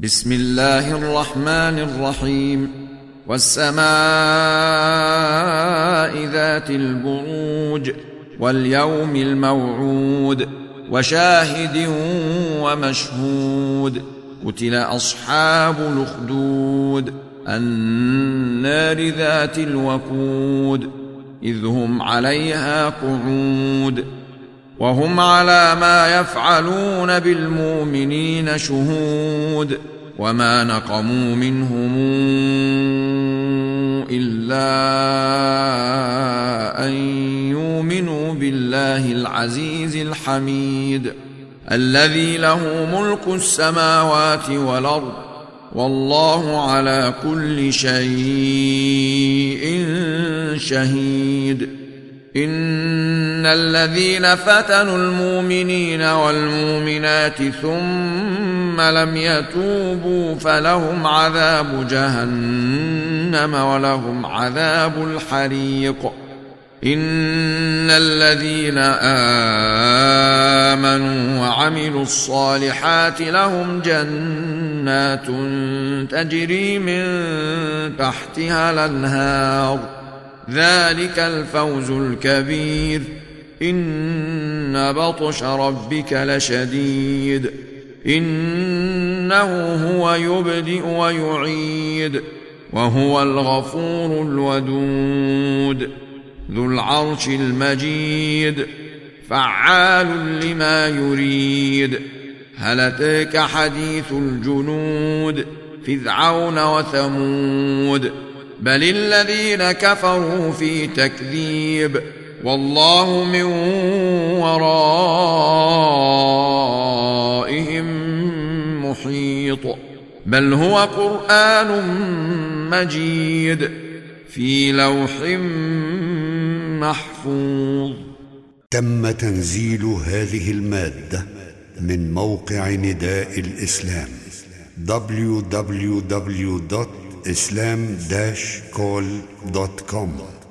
بسم الله الرحمن الرحيم والسماء ذات البروج واليوم الموعود وشاهد ومشهود قتل أصحاب الأخدود النار ذات الوقود إذ هم عليها قعود وهم على ما يفعلون بالمؤمنين شهود وما نقموا منهم إلا أن يؤمنوا بالله العزيز الحميد الذي له ملك السماوات والأرض والله على كل شيء شهيد إن الذين فتنوا المؤمنين والمؤمنات ثم لم يتوبوا فلهم عذاب جهنم ولهم عذاب الحريق إن الذين آمنوا وعملوا الصالحات لهم جنات تجري من تحتها الأنهار ذلك الفوز الكبير إن بطش ربك لشديد إنه هو يبدئ ويعيد وهو الغفور الودود ذو العرش المجيد فعال لما يريد هل أتاك حديث الجنود فرعون وثمود بل الذين كفروا في تكذيب والله من ورائهم محيط بل هو قرآن مجيد في لوح محفوظ. تم تنزيل هذه المادة من موقع نداء الإسلام www.islam-call.com